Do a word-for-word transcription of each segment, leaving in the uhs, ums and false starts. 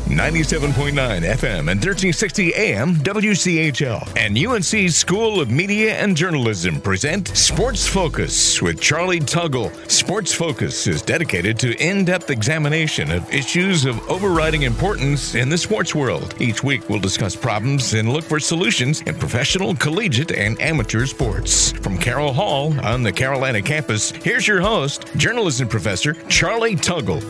ninety-seven point nine F M and thirteen sixty A M W C H L and U N C School of Media and Journalism present Sports Focus with Charlie Tuggle. Sports Focus is dedicated to in-depth examination of issues of overriding importance in the sports world. Each week we'll discuss problems and look for solutions in professional, collegiate, and amateur sports. From Carroll Hall on the Carolina campus, here's your host, journalism professor Charlie Tuggle.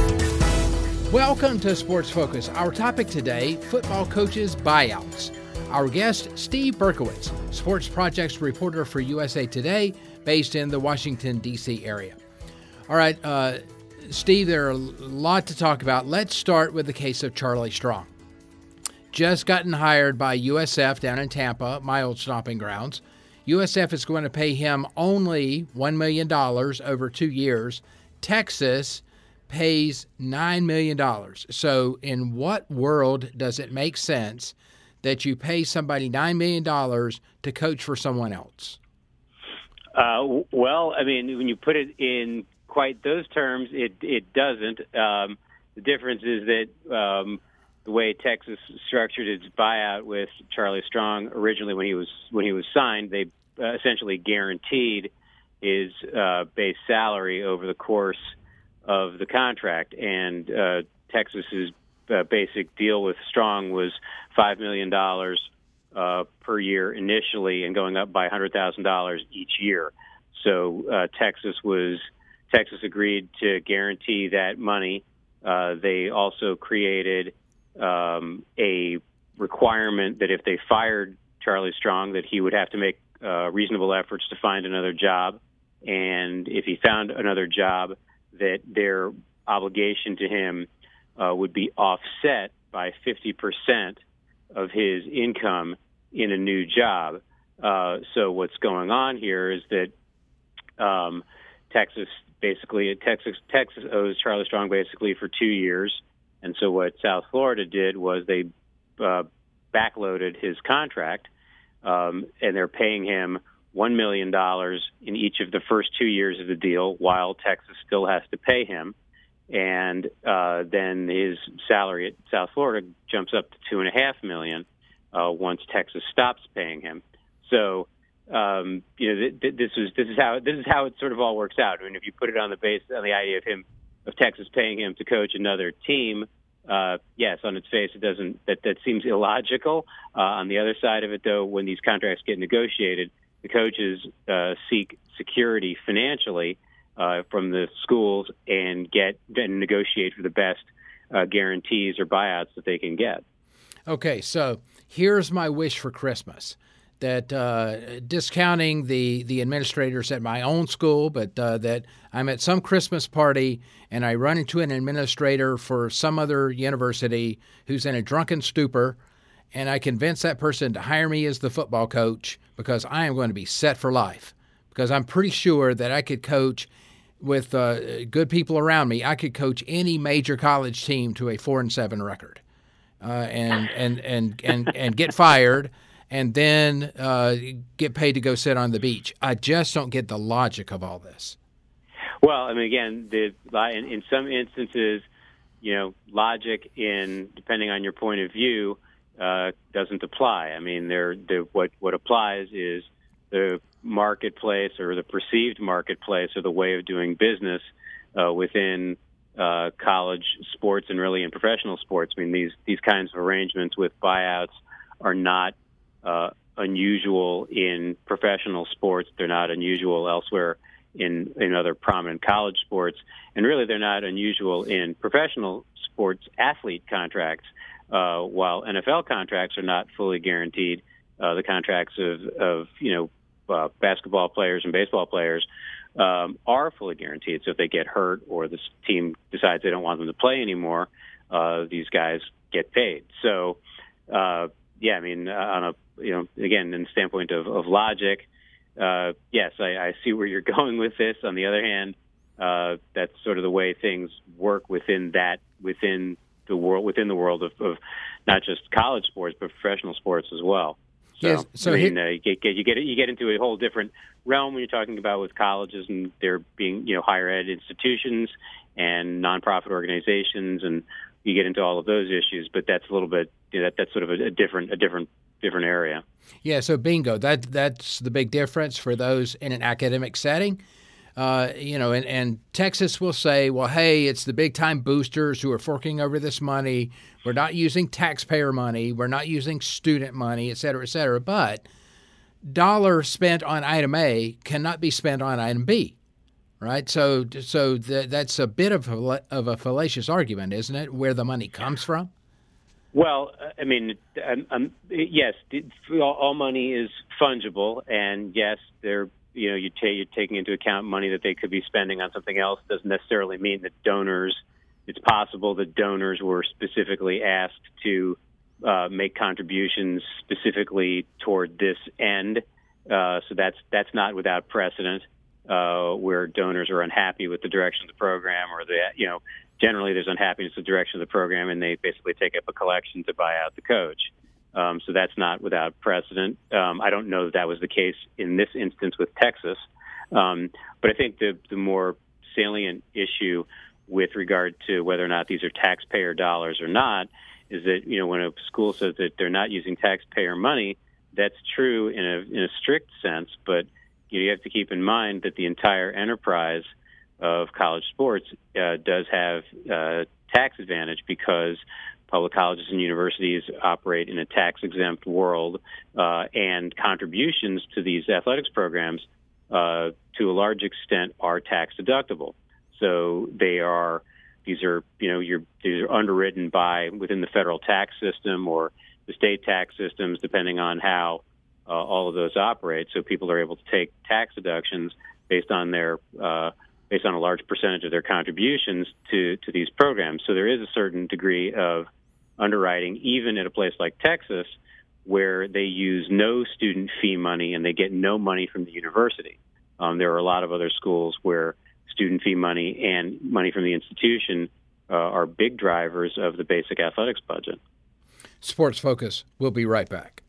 Welcome to Sports Focus. Our topic today, football coaches' buyouts. Our guest, Steve Berkowitz, sports projects reporter for U S A Today, based in the Washington, D C area. All right, uh, Steve, there are a lot to talk about. Let's start with the case of Charlie Strong. Just gotten hired by U S F down in Tampa, my old stomping grounds. U S F is going to pay him only one million dollars over two years. Texas pays nine million dollars. So in what world does it make sense that you pay somebody nine million dollars to coach for someone else? Uh, well, I mean, when you put it in quite those terms, it, it doesn't. Um, the difference is that um, the way Texas structured its buyout with Charlie Strong originally when he was when he was signed, they uh, essentially guaranteed his uh, base salary over the course of the contract, and uh, Texas's uh, basic deal with Strong was five million dollars uh, per year initially, and going up by one hundred thousand dollars each year. So uh, Texas was Texas agreed to guarantee that money. Uh, they also created um, a requirement that if they fired Charlie Strong, that he would have to make uh, reasonable efforts to find another job, and if he found another job, that their obligation to him uh, would be offset by fifty percent of his income in a new job. Uh, so what's going on here is that um, Texas basically, Texas Texas owes Charlie Strong basically for two years. And so what South Florida did was they uh, backloaded his contract, um, and they're paying him one million dollars in each of the first two years of the deal, while Texas still has to pay him. And uh, then his salary at South Florida jumps up to two point five million dollars uh, once Texas stops paying him. So, um, you know, th- th- this is this is how this is how it sort of all works out. I mean, if you put it on the base on the idea of him of Texas paying him to coach another team, uh, yes, on its face, it doesn't. That that seems illogical. Uh, on the other side of it, though, when these contracts get negotiated, the coaches uh, seek security financially uh, from the schools and get and negotiate for the best uh, guarantees or buyouts that they can get. Okay, so here's my wish for Christmas, that uh, discounting the, the administrators at my own school, but uh, that I'm at some Christmas party and I run into an administrator for some other university who's in a drunken stupor, and I convince that person to hire me as the football coach because I am going to be set for life. Because I'm pretty sure that I could coach with uh, good people around me. I could coach any major college team to a four and seven record, uh, and, and and and and get fired, and then uh, get paid to go sit on the beach. I just don't get the logic of all this. Well, I mean, again, the, in, in some instances, you know, logic in depending on your point of view. Uh, doesn't apply. I mean, there, what what applies is the marketplace or the perceived marketplace or the way of doing business uh, within uh, college sports and really in professional sports. I mean, these these kinds of arrangements with buyouts are not uh, unusual in professional sports. They're not unusual elsewhere in in other prominent college sports, and really they're not unusual in professional sports athlete contracts. Uh, while N F L contracts are not fully guaranteed, uh, the contracts of, of you know uh, basketball players and baseball players um, are fully guaranteed. So if they get hurt or the team decides they don't want them to play anymore, uh, these guys get paid. So uh, yeah, I mean, uh, on a you know again, in the standpoint of, of logic, uh, yes, I, I see where you're going with this. On the other hand, uh, that's sort of the way things work within that within. the world within the world of, of not just college sports but professional sports as well. So, yes, so I mean, he- uh, you get you get you get into a whole different realm when you're talking about with colleges and there being you know higher ed institutions and nonprofit organizations and you get into all of those issues. But that's a little bit you know, that that's sort of a, a different a different different area. Yeah. So bingo. That that's the big difference for those in an academic setting. Uh, you know, and, and Texas will say, well, hey, it's the big-time boosters who are forking over this money. We're not using taxpayer money. We're not using student money, et cetera, et cetera. But dollar spent on item A cannot be spent on item B, right? So so th- that's a bit of a, of a fallacious argument, isn't it, where the money comes from? Well, I mean, um, um, yes, all, all money is fungible, and yes, they're You know, you ta- you're taking into account money that they could be spending on something else. Doesn't necessarily mean that donors. It's possible that donors were specifically asked to uh, make contributions specifically toward this end. Uh, so that's that's not without precedent, uh, where donors are unhappy with the direction of the program, or the you know generally there's unhappiness with the direction of the program, and they basically take up a collection to buy out the coach. Um, so that's not without precedent. Um, I don't know that that was the case in this instance with Texas. Um, but I think the, the more salient issue with regard to whether or not these are taxpayer dollars or not is that, you know, when a school says that they're not using taxpayer money, that's true in a, in a strict sense. But you know, you have to keep in mind that the entire enterprise of college sports uh, does have uh, tax advantage because public colleges and universities operate in a tax-exempt world, uh, and contributions to these athletics programs, uh, to a large extent, are tax-deductible. So they are; these are, you know, you're, these are underwritten by within the federal tax system or the state tax systems, depending on how uh, all of those operate. So people are able to take tax deductions based on their uh, based on a large percentage of their contributions to to these programs. So there is a certain degree of underwriting, even at a place like Texas, where they use no student fee money and they get no money from the university. Um, there are a lot of other schools where student fee money and money from the institution uh, are big drivers of the basic athletics budget. Sports Focus. We'll be right back.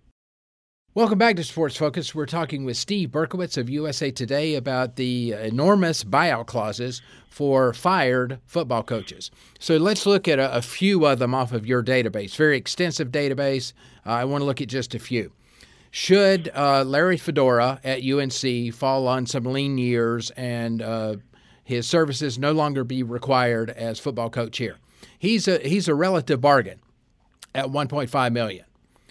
Welcome back to Sports Focus. We're talking with Steve Berkowitz of U S A Today about the enormous buyout clauses for fired football coaches. So let's look at a, a few of them off of your database, very extensive database. Uh, I want to look at just a few. Should uh, Larry Fedora at U N C fall on some lean years and uh, his services no longer be required as football coach here? He's a he's a relative bargain at one point five million dollars.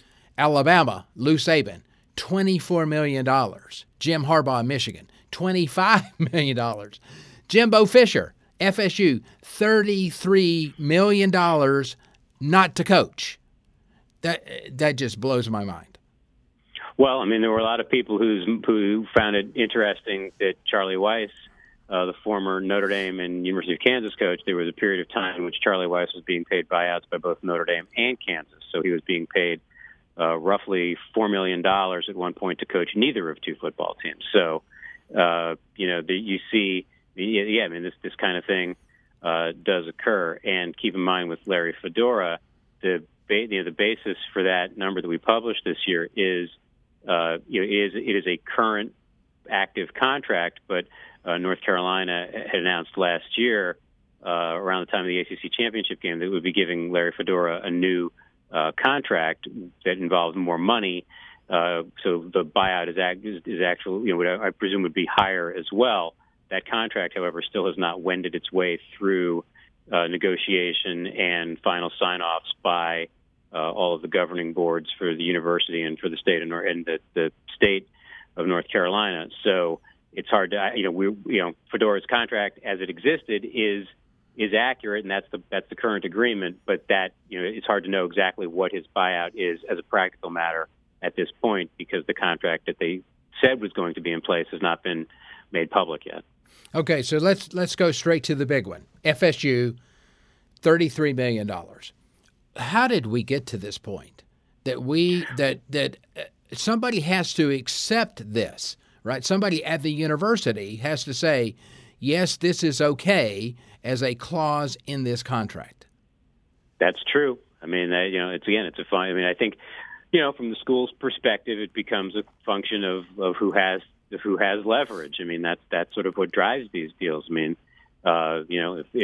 Alabama, Lou Saban, twenty-four million dollars. Jim Harbaugh, Michigan, twenty-five million dollars. Jimbo Fisher, F S U, thirty-three million dollars not to coach. That that just blows my mind. Well, I mean, there were a lot of people who's, who found it interesting that Charlie Weis, uh, the former Notre Dame and University of Kansas coach, there was a period of time in which Charlie Weis was being paid buyouts by both Notre Dame and Kansas. So he was being paid Uh, roughly four million dollars at one point to coach neither of two football teams. So, uh, you know, the, you see, yeah, I mean, this this kind of thing uh, does occur. And keep in mind with Larry Fedora, the ba- you know, the basis for that number that we published this year is, uh, you know, is it is a current active contract, but uh, North Carolina had announced last year, uh, around the time of the A C C championship game, that it would be giving Larry Fedora a new Uh, contract that involved more money, uh, so the buyout is, act, is, is actually, you know, what I, I presume would be higher as well. That contract, however, still has not wended its way through uh, negotiation and final sign-offs by uh, all of the governing boards for the university and for the state of North, and the, the state of North Carolina. So it's hard to, you know, we, you know, Fedora's contract as it existed is. is accurate, and that's the that's the current agreement. But that, you know, it's hard to know exactly what his buyout is as a practical matter at this point, because the contract that they said was going to be in place has not been made public yet. Okay, so let's let's go straight to the big one. F S U, thirty-three million dollars. How did we get to this point? That we that that somebody has to accept this, right? Somebody at the university has to say, yes, this is okay as a clause in this contract. That's true. I mean, uh, you know, it's again, it's a fun. I mean, I think, you know, from the school's perspective, it becomes a function of, of who has of who has leverage. I mean, that's that's sort of what drives these deals. I mean, uh, you know, if, if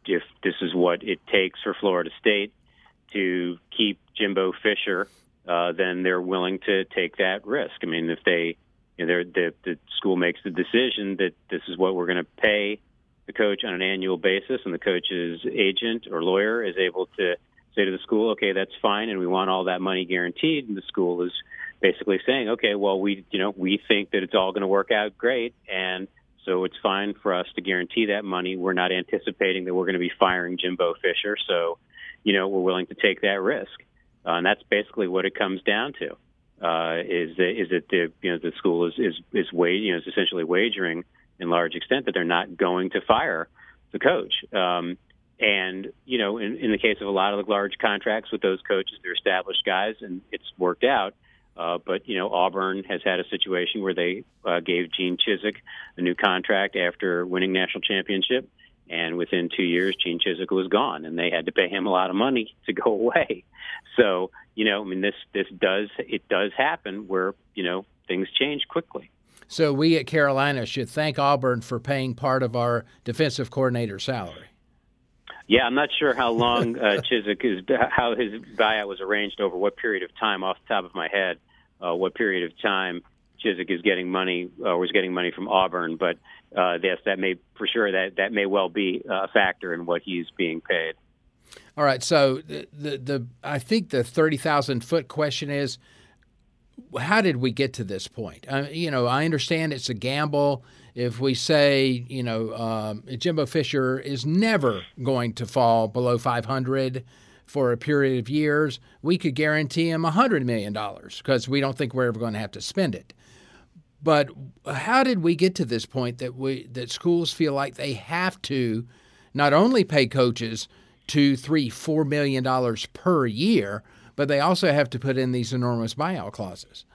if this is what it takes for Florida State to keep Jimbo Fisher, uh, then they're willing to take that risk. I mean, if they, you know, the, the school makes the decision that this is what we're going to pay the coach on an annual basis, and the coach's agent or lawyer is able to say to the school, okay, that's fine, and we want all that money guaranteed, and the school is basically saying, okay, well, we, you know, we think that it's all going to work out great, and so it's fine for us to guarantee that money. We're not anticipating that we're going to be firing Jimbo Fisher, so, you know, we're willing to take that risk. Uh, and that's basically what it comes down to, uh, is that, is that the, you know, the school is, is, is, wa- you know, is essentially wagering in large extent that they're not going to fire the coach. Um, and, you know, in, in the case of a lot of the large contracts with those coaches, they're established guys, and it's worked out. Uh, but, you know, Auburn has had a situation where they uh, gave Gene Chizik a new contract after winning national championship. And within two years, Gene Chizik was gone, and they had to pay him a lot of money to go away. So, you know, I mean, this this does it does happen where, you know, things change quickly. So we at Carolina should thank Auburn for paying part of our defensive coordinator salary. Yeah, I'm not sure how long uh, Chizik is, how his buyout was arranged over what period of time. Off the top of my head, uh, what period of time Chizik is getting money or was getting money from Auburn, but uh, yes, that may for sure that that may well be a factor in what he's being paid. All right, so the the, the I think the thirty thousand foot question is, how did we get to this point? Uh, you know, I understand it's a gamble. If we say, you know, um, Jimbo Fisher is never going to fall below five hundred for a period of years, we could guarantee him one hundred million dollars because we don't think we're ever going to have to spend it. But how did we get to this point that we that schools feel like they have to not only pay coaches two, three, four million dollars per year, but they also have to put in these enormous buyout clauses?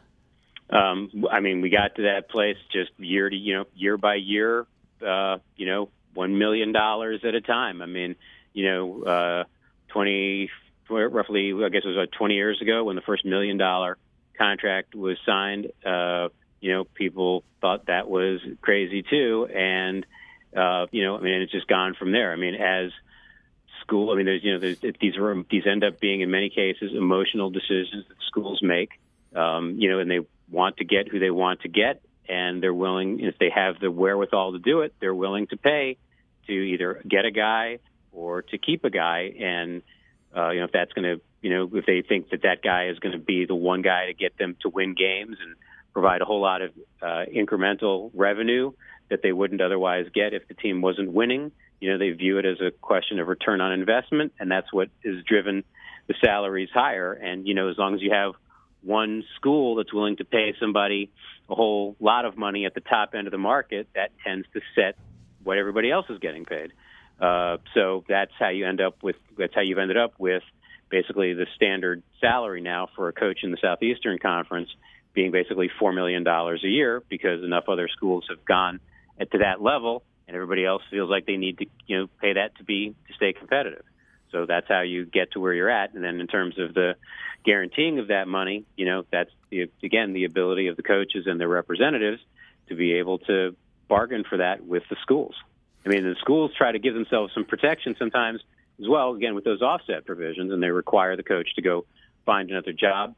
Um, I mean, we got to that place just year to, you know, year by year, uh, you know, one million dollars at a time. I mean, you know, uh, twenty, roughly, I guess it was like twenty years ago when the first million dollar contract was signed, uh, you know, people thought that was crazy too. And, uh, you know, I mean, it's just gone from there. I mean, as school, I mean, there's, you know, there's, these are, these end up being in many cases emotional decisions that schools make, um, you know, and they want to get who they want to get, and they're willing, if they have the wherewithal to do it, they're willing to pay to either get a guy or to keep a guy. And, uh, you know, if that's going to, you know, if they think that that guy is going to be the one guy to get them to win games and provide a whole lot of uh, incremental revenue that they wouldn't otherwise get if the team wasn't winning, you know, they view it as a question of return on investment, and that's what has driven the salaries higher. And, you know, as long as you have one school that's willing to pay somebody a whole lot of money at the top end of the market, that tends to set what everybody else is getting paid. Uh, so that's how you end up with, that's how you've ended up with basically the standard salary now for a coach in the Southeastern Conference being basically four million dollars a year, because enough other schools have gone to that level and everybody else feels like they need to, you know, pay that to be, to stay competitive. So that's how you get to where you're at. And then in terms of the guaranteeing of that money, you know, that's, the, again, the ability of the coaches and their representatives to be able to bargain for that with the schools. I mean, the schools try to give themselves some protection sometimes as well, again, with those offset provisions, and they require the coach to go find another job,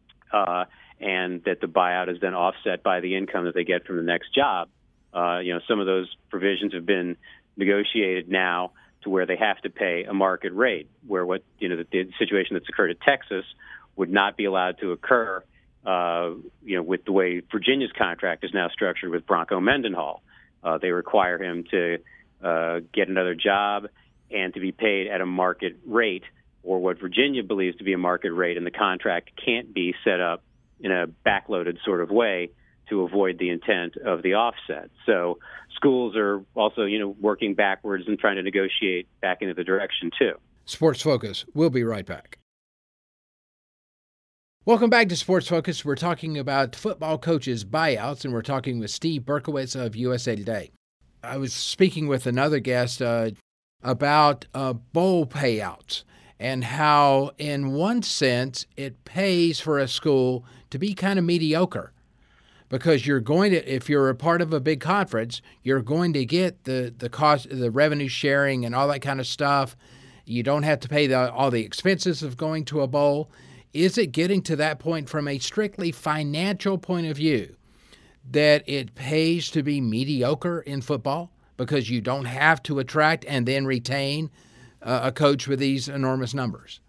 uh, and that the buyout is then offset by the income that they get from the next job. Uh, you know, some of those provisions have been negotiated now to where they have to pay a market rate, where what, you know, the, the situation that's occurred at Texas would not be allowed to occur, uh, you know, with the way Virginia's contract is now structured with Bronco Mendenhall. Uh, they require him to uh, get another job and to be paid at a market rate, or what Virginia believes to be a market rate, and the contract can't be set up in a backloaded sort of way to avoid the intent of the offset. So schools are also, you know, working backwards and trying to negotiate back into the direction too. Sports Focus. We'll be right back. Welcome back to Sports Focus. We're talking about football coaches' buyouts, and we're talking with Steve Berkowitz of U S A Today. I was speaking with another guest uh, about uh, bowl payouts and how, in one sense, it pays for a school to be kind of mediocre, because you're going to, if you're a part of a big conference, you're going to get the, the cost, the revenue sharing and all that kind of stuff. You don't have to pay the, all the expenses of going to a bowl. Is it getting to that point from a strictly financial point of view that it pays to be mediocre in football because you don't have to attract and then retain uh, a coach with these enormous numbers?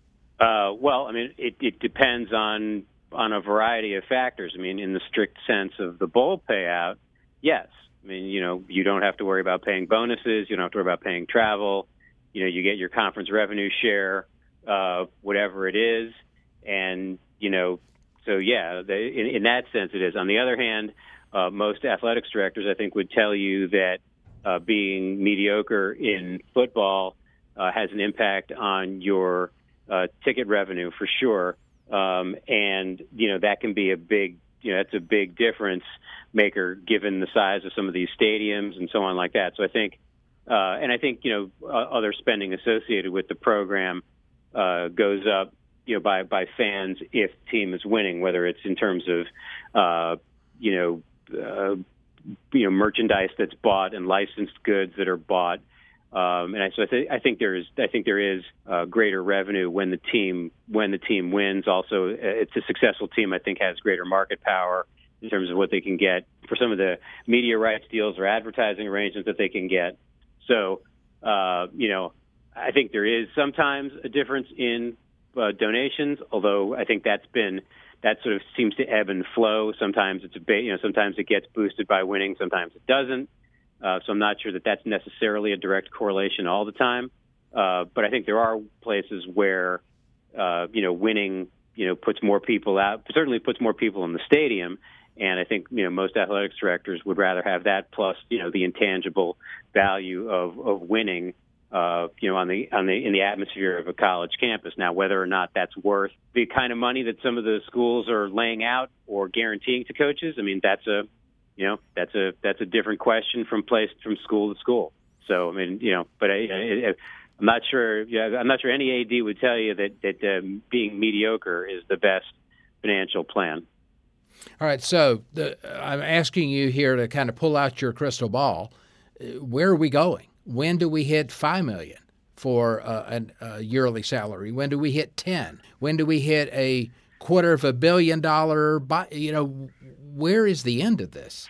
Uh, well, I mean, it, it depends on on a variety of factors. I mean, in the strict sense of the bowl payout, yes. I mean, you know, you don't have to worry about paying bonuses. You don't have to worry about paying travel. You know, you get your conference revenue share, uh, whatever it is. And, you know, so, yeah, they, in, in that sense it is. On the other hand, uh, most athletics directors, I think, would tell you that uh, being mediocre in football uh, has an impact on your uh, ticket revenue for sure. Um, and, you know, that can be a big, you know, that's a big difference maker given the size of some of these stadiums and so on like that. So I think, uh, and I think, you know, uh, other spending associated with the program uh, goes up, you know, by, by fans if the team is winning, whether it's in terms of, uh, you know, uh, you know, merchandise that's bought and licensed goods that are bought. Um, and I, so I, th- I think there is, I think there is uh, greater revenue when the team when the team wins. Also, uh, it's a successful team. I think has greater market power in terms of what they can get for some of the media rights deals or advertising arrangements that they can get. So, uh, you know, I think there is sometimes a difference in uh, donations, although I think that's been that sort of seems to ebb and flow. Sometimes it's a bit, you know, sometimes it gets boosted by winning, sometimes it doesn't. Uh, so I'm not sure that that's necessarily a direct correlation all the time. Uh, but I think there are places where, uh, you know, winning, you know, puts more people out, certainly puts more people in the stadium. And I think, you know, most athletics directors would rather have that plus, you know, the intangible value of, of winning, uh, you know, on the, on the, in the atmosphere of a college campus. Now, whether or not that's worth the kind of money that some of the schools are laying out or guaranteeing to coaches, I mean, that's a, You know, that's a that's a different question from place from school to school. So I mean, you know, but I, I, I'm not sure. Yeah, I'm not sure any A D would tell you that that um, being mediocre is the best financial plan. All right, so the, I'm asking you here to kind of pull out your crystal ball. Where are we going? When do we hit five million for uh, an, a yearly salary? When do we hit ten? When do we hit a quarter of a billion dollar? You know. Where is the end of this?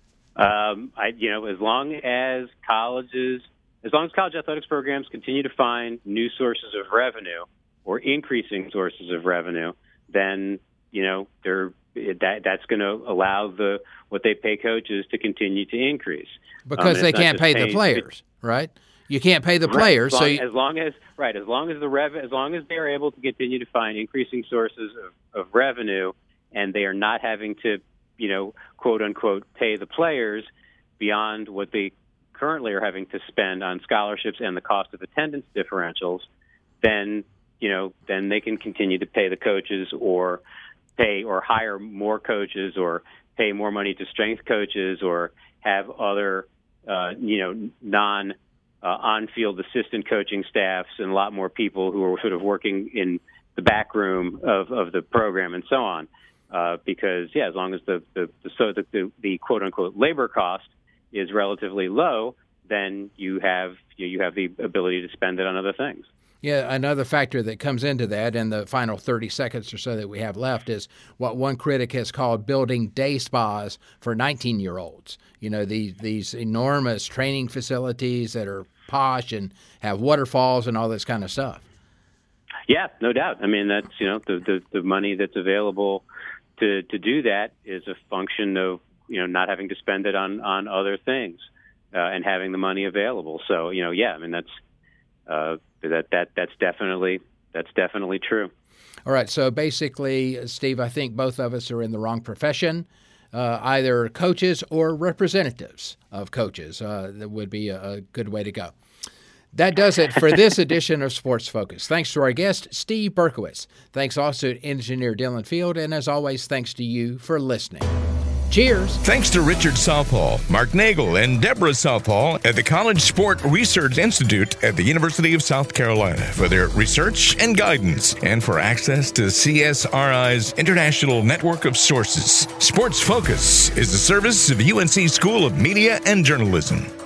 Um, I, you know, as long as colleges, as long as college athletics programs continue to find new sources of revenue or increasing sources of revenue, then you know they're that that's going to allow the what they pay coaches to continue to increase because um, they can't pay the players, right? You can't pay the right, players, as long, so you, as long as right, as long as the rev, as long as they're able to continue to find increasing sources of, of revenue, and they are not having to, you know, quote unquote, pay the players beyond what they currently are having to spend on scholarships and the cost of attendance differentials, then, you know, then they can continue to pay the coaches or pay or hire more coaches or pay more money to strength coaches or have other, uh, you know, non uh, on-field assistant coaching staffs and a lot more people who are sort of working in the back room of, of the program and so on. Uh, because, yeah, as long as the, the, the so the, the, the quote-unquote labor cost is relatively low, then you have you, you have the ability to spend it on other things. Yeah, another factor that comes into that in the final thirty seconds or so that we have left is what one critic has called building day spas for nineteen-year-olds. You know, these, these enormous training facilities that are posh and have waterfalls and all this kind of stuff. Yeah, no doubt. I mean, that's, you know, the, the, the money that's available to, to do that is a function of, you know, not having to spend it on, on other things uh, and having the money available. So, you know, yeah, I mean, that's uh, that that that's definitely that's definitely true. All right. So basically, Steve, I think both of us are in the wrong profession, uh, either coaches or representatives of coaches. Uh, that would be a, a good way to go. That does it for this edition of Sports Focus. Thanks to our guest, Steve Berkowitz. Thanks also to engineer Dylan Field. And as always, thanks to you for listening. Cheers. Thanks to Richard Southall, Mark Nagel, and Deborah Southall at the College Sport Research Institute at the University of South Carolina for their research and guidance, and for access to C S R I's international network of sources. Sports Focus is a service of U N C School of Media and Journalism.